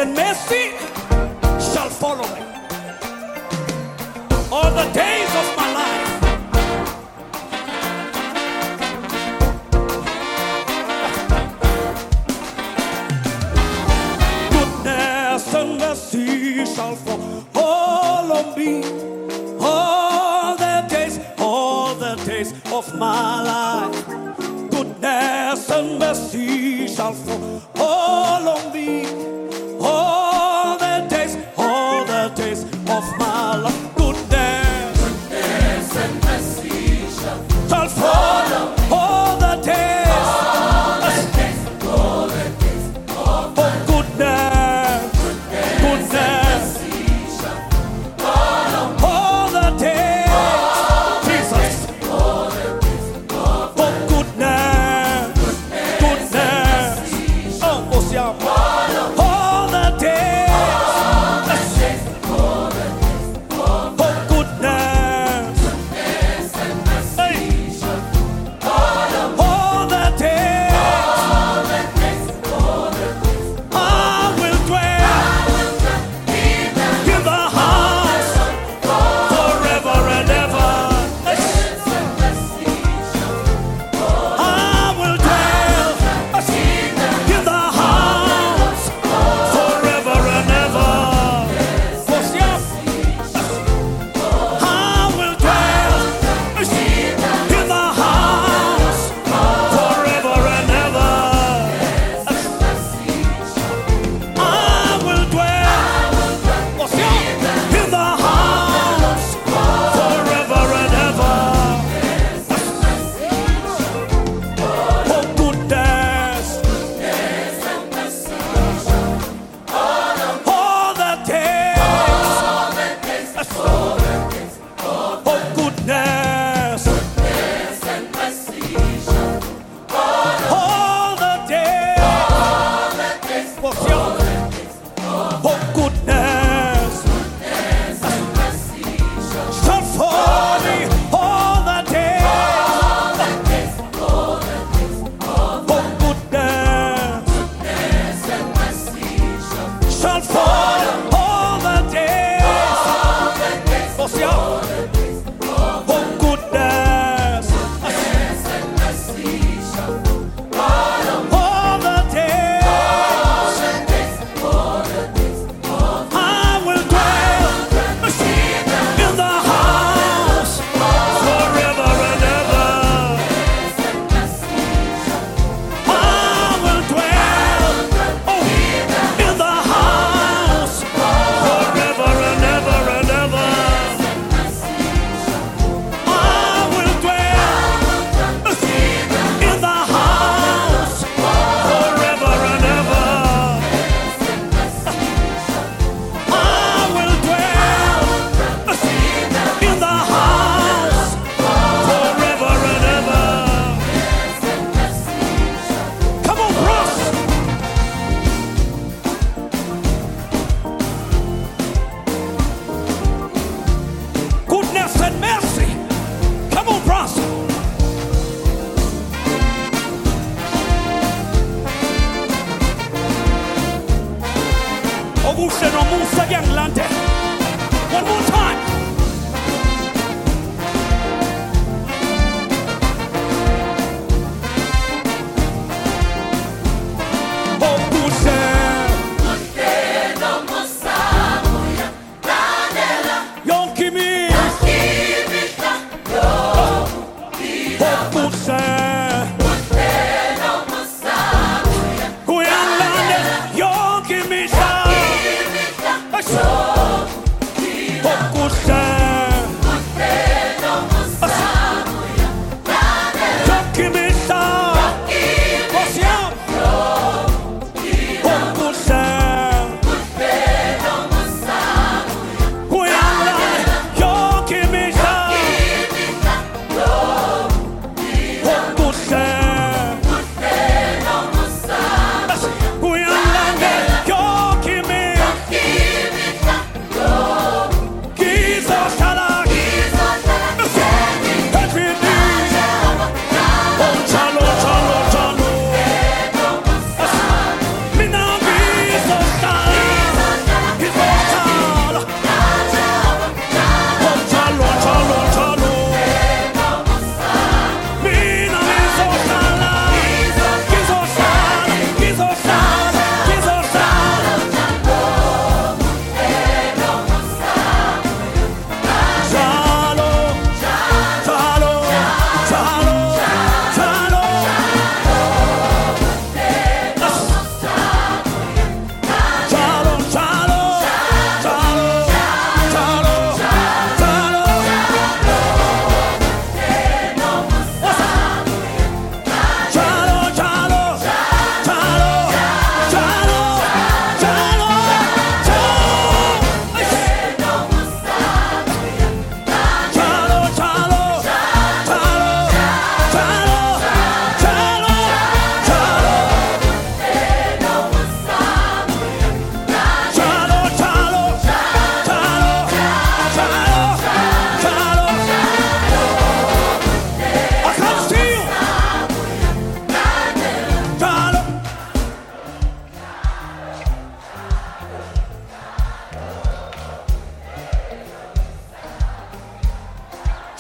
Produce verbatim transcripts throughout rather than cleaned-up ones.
and mercy shall follow me all the days of my life. Goodness and mercy shall follow me all the days, all the days of my life. Goodness and mercy shall follow me all the days, all the days of my life. Goodness, goodness and mercy shall shall follow all the days, all the days, all the days of my life. Goodness, goodness, shall follow all the days, all the Jesus, days, all the days of my oh goodness, goodness, oh Ocean, all the days, all the days, all the days of oh goodness, goodness and mercy hey, shall follow all the days, all the days, all the days. I will dwell In the in the house forever and ever. goodness and mercy shall I will dwell in the house forever and ever. Ocean, I will dwell in the house forever and ever. I will dwell Ocean, in the house forever and ever. Oh goodness, all the days, oh goodness, and mercy shall all the days, oh goodness, shall follow me all the days, oh goodness, shall follow all the days, oh goodness, all the days, I will dwell in the house forever and ever. I will dwell oh, in the house forever and ever and ever. I will dwell in the house forever and ever. I will dwell in the house forever and ever. Come on, Ross. Goodness and mercy. Come on, Ross. Ogushe no Musa Yanglante. One more time. Ogushe. Yonkimi. Ogushe. Kuyanglande. Yonkimi. Ogushe.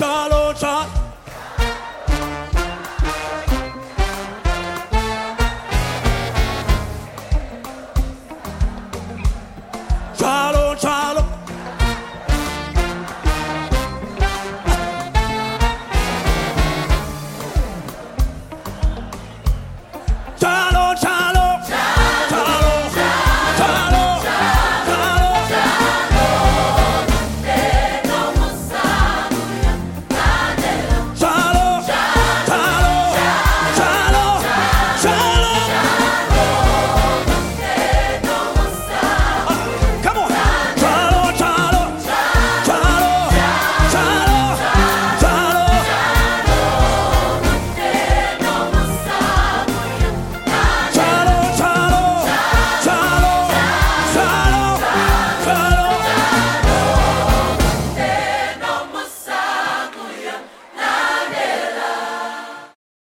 Charles, oh Charles.